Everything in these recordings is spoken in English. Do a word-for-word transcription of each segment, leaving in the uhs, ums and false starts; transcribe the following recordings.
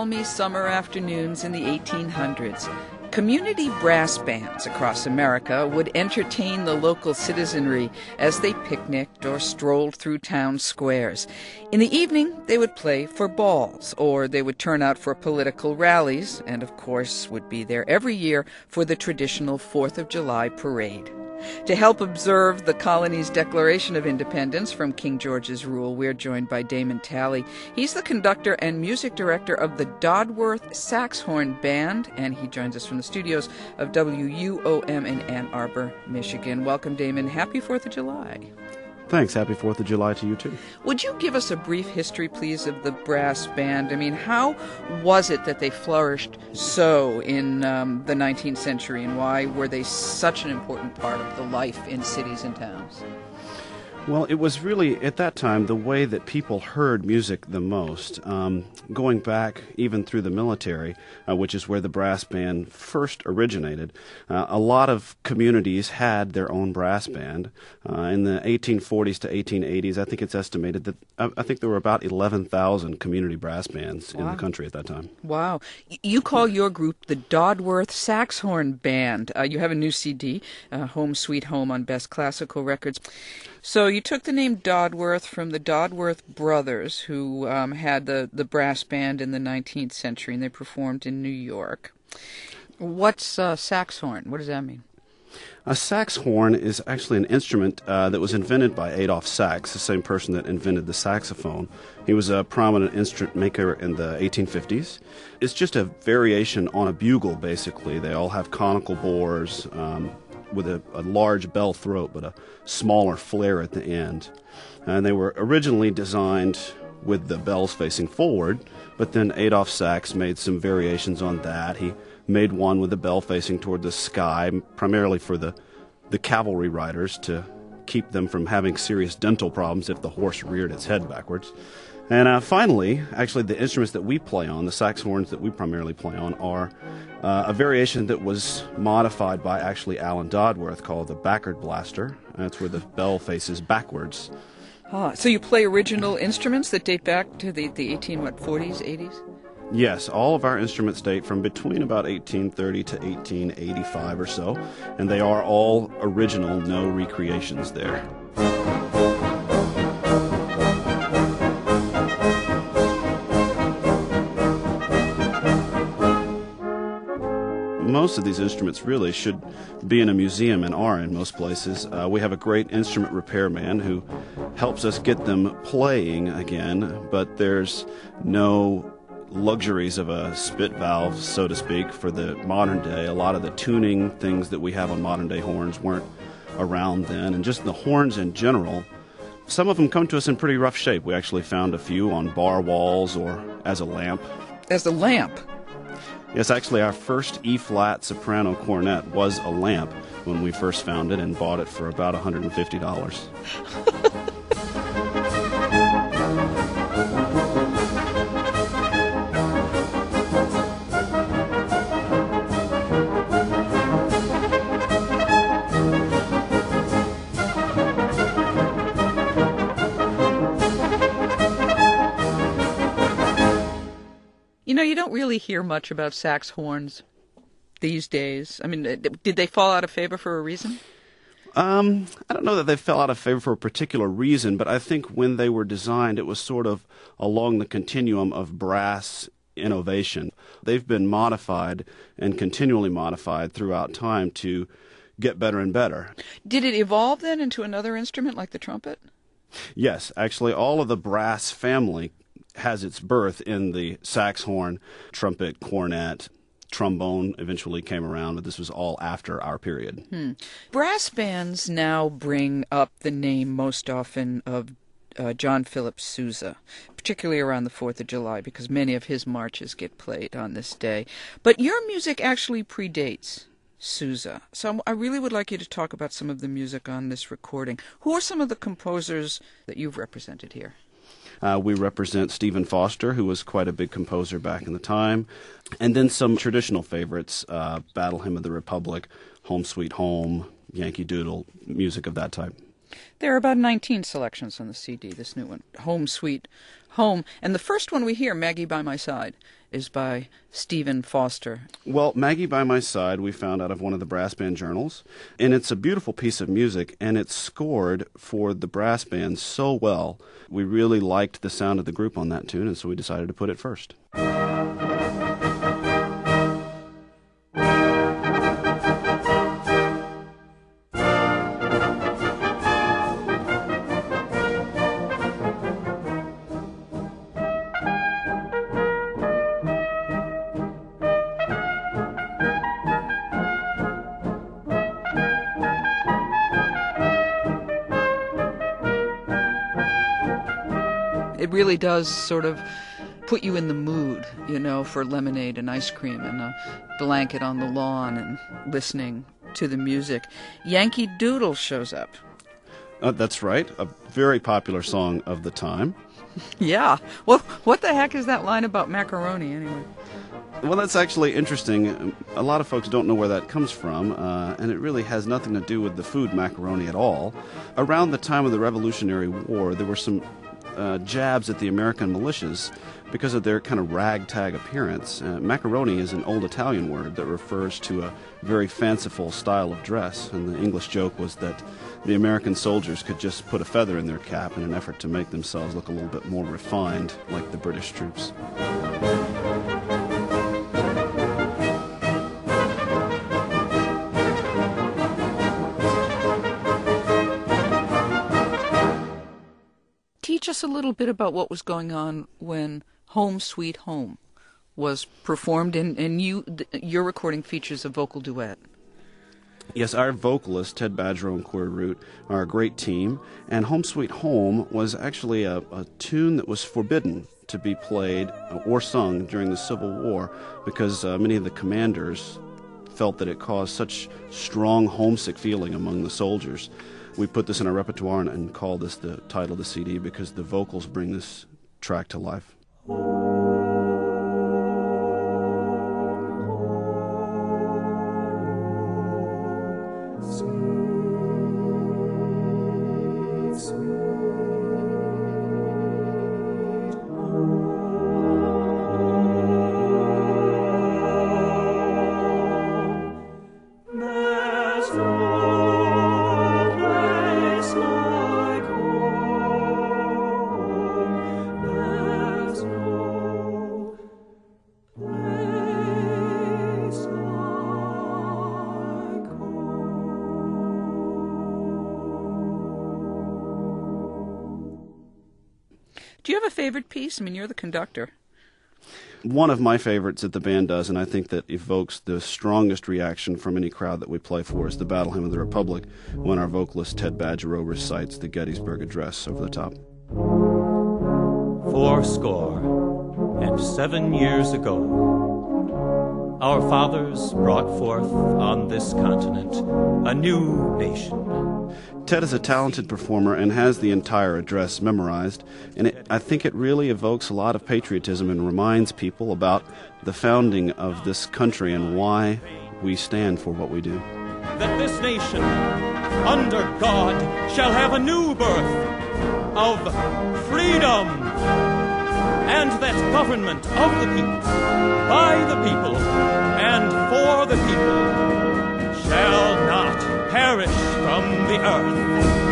balmy summer afternoons in the eighteen hundreds, community brass bands across America would entertain the local citizenry as they picnicked or strolled through town squares. In the evening, they would play for balls, or they would turn out for political rallies, and of course would be there every year for the traditional Fourth of July parade. To help observe the colony's Declaration of Independence from King George's rule, we're joined by Damon Talley. He's the conductor and music director of the Dodworth Saxhorn Band, and he joins us from the studios of W U O M in Ann Arbor, Michigan. Welcome, Damon. Happy fourth of July. Thanks. Happy fourth of July to you, too. Would you give us a brief history, please, of the brass band? I mean, how was it that they flourished so in um, the nineteenth century, and why were they such an important part of the life in cities and towns? Well, it was really, at that time, the way that people heard music the most. Um, going back even through the military, uh, which is where the brass band first originated, uh, a lot of communities had their own brass band. Uh, in the eighteen forties to eighteen eighties, I think it's estimated that, uh, I think there were about eleven thousand community brass bands wow. in the country at that time. Wow. You call your group the Dodworth Saxhorn Band. Uh, you have a new C D, uh, Home Sweet Home, on Best Classical Records. So you took the name Dodworth from the Dodworth brothers, who um, had the, the brass band in the nineteenth century, and they performed in New York. What's uh, saxhorn? What does that mean? A saxhorn is actually an instrument uh, that was invented by Adolph Sax, the same person that invented the saxophone. He was a prominent instrument maker in the eighteen fifties. It's just a variation on a bugle, basically. They all have conical bores, um, with a, a large bell throat, but a smaller flare at the end. And they were originally designed with the bells facing forward, but then Adolph Sax made some variations on that. He made one with the bell facing toward the sky, primarily for the, the cavalry riders, to keep them from having serious dental problems if the horse reared its head backwards. And uh, finally, actually, the instruments that we play on, the saxhorns that we primarily play on, are uh, a variation that was modified by actually Alan Dodworth called the Backard Blaster. That's where the bell faces backwards. Ah, so you play original instruments that date back to the, the eighteen, what, forties, eighties? Yes, all of our instruments date from between about eighteen thirty to eighteen eighty-five or so, and they are all original, no recreations there. Most of these instruments really should be in a museum and are in most places. Uh, we have a great instrument repairman who helps us get them playing again, but there's no luxuries of a spit valve, so to speak, for the modern day. A lot of the tuning things that we have on modern day horns weren't around then, and just the horns in general. Some of them come to us in pretty rough shape. We actually found a few on bar walls or as a lamp. As a lamp? Yes, actually, our first E-flat soprano cornet was a lamp when we first found it and bought it for about one hundred fifty dollars. You know, you don't really hear much about sax horns these days. I mean, did they fall out of favor for a reason? Um, I don't know that they fell out of favor for a particular reason, but I think when they were designed, it was sort of along the continuum of brass innovation. They've been modified and continually modified throughout time to get better and better. Did it evolve then into another instrument like the trumpet? Yes, actually, all of the brass family has its birth in the saxhorn, trumpet, cornet, trombone eventually came around, but this was all after our period. Hmm. Brass bands now bring up the name most often of uh, John Philip Sousa, particularly around the fourth of July, because many of his marches get played on this day. But your music actually predates Sousa. So I really would like you to talk about some of the music on this recording. Who are some of the composers that you've represented here? Uh, we represent Stephen Foster, who was quite a big composer back in the time, and then some traditional favorites, uh, Battle Hymn of the Republic, Home Sweet Home, Yankee Doodle, music of that type. There are about nineteen selections on the C D, this new one, Home Sweet Home. And the first one we hear, Maggie by My Side, is by Stephen Foster. Well, Maggie by My Side we found out of one of the brass band journals, and it's a beautiful piece of music, and it's scored for the brass band so well. We really liked the sound of the group on that tune, and so we decided to put it first. It really does sort of put you in the mood, you know, for lemonade and ice cream and a blanket on the lawn and listening to the music. Yankee Doodle shows up. Uh, that's right, a very popular song of the time. Yeah. Well, what the heck is that line about macaroni, anyway? Well, that's actually interesting. A lot of folks don't know where that comes from, uh, and it really has nothing to do with the food macaroni at all. Around the time of the Revolutionary War, there were some uh, jabs at the American militias because of their kind of ragtag appearance. Uh, macaroni is an old Italian word that refers to a very fanciful style of dress, and the English joke was that the American soldiers could just put a feather in their cap in an effort to make themselves look a little bit more refined, like the British troops. Teach us a little bit about what was going on when Home Sweet Home was performed, and, and you, your recording features a vocal duet. Yes, our vocalists, Ted Badgerow and Corey Root, are a great team, and Home Sweet Home was actually a, a tune that was forbidden to be played or sung during the Civil War because uh, many of the commanders felt that it caused such strong homesick feeling among the soldiers. We put this in our repertoire and, and called this the title of the C D because the vocals bring this track to life. Do you have a favorite piece? I mean, you're the conductor. One of my favorites that the band does, and I think that evokes the strongest reaction from any crowd that we play for, is the Battle Hymn of the Republic, when our vocalist Ted Badgerow recites the Gettysburg Address over the top. Fourscore and seven years ago, our fathers brought forth on this continent a new nation. Ted is a talented performer and has the entire address memorized, and it, I think it really evokes a lot of patriotism and reminds people about the founding of this country and why we stand for what we do. That this nation, under God, shall have a new birth of freedom, and that government of the people, by the people, and for the people, shall not perish from the earth.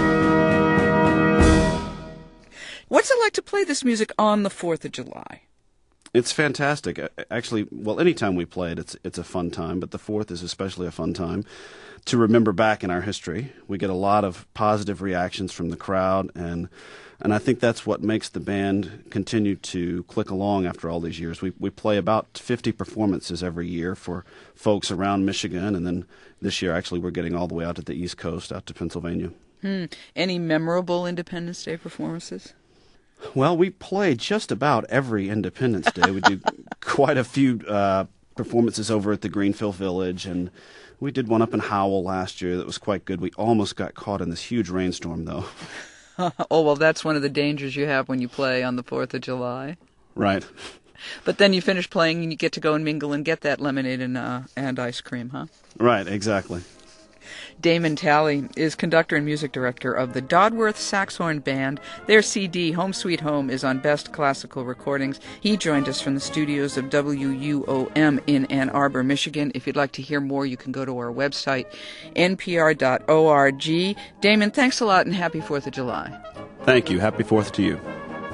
What's it like to play this music on the fourth of July? It's fantastic. Actually, well, anytime we play it, it's it's a fun time, but the fourth is especially a fun time to remember back in our history. We get a lot of positive reactions from the crowd, and and I think that's what makes the band continue to click along after all these years. We we play about fifty performances every year for folks around Michigan, and then this year, actually, we're getting all the way out to the East Coast, out to Pennsylvania. Hmm. Any memorable Independence Day performances? Well, we play just about every Independence Day. We do quite a few uh, performances over at the Greenfield Village, and we did one up in Howell last year that was quite good. We almost got caught in this huge rainstorm, though. Oh, well, that's one of the dangers you have when you play on the fourth of July. Right. But then you finish playing and you get to go and mingle and get that lemonade and, uh, and ice cream, huh? Right, exactly. Damon Talley is conductor and music director of the Dodworth Saxhorn Band. Their C D, Home Sweet Home, is on Best Classical Recordings. He joined us from the studios of W U O M in Ann Arbor, Michigan. If you'd like to hear more, you can go to our website, n p r dot org. Damon, thanks a lot and happy fourth of July. Thank you. Happy fourth to you.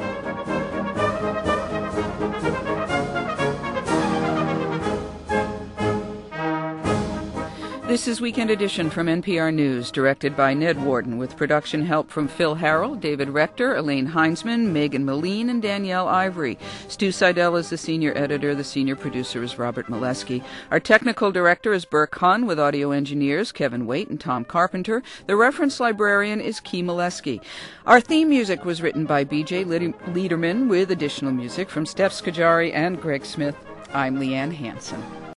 This is Weekend Edition from N P R News, directed by Ned Warden, with production help from Phil Harrell, David Rector, Elaine Heinzman, Megan Moline, and Danielle Ivory. Stu Seidel is the senior editor. The senior producer is Robert Molesky. Our technical director is Burke Hunn, with audio engineers Kevin Waite and Tom Carpenter. The reference librarian is Key Molesky. Our theme music was written by B J Liederman, with additional music from Steph Skajari and Greg Smith. I'm Leanne Hansen.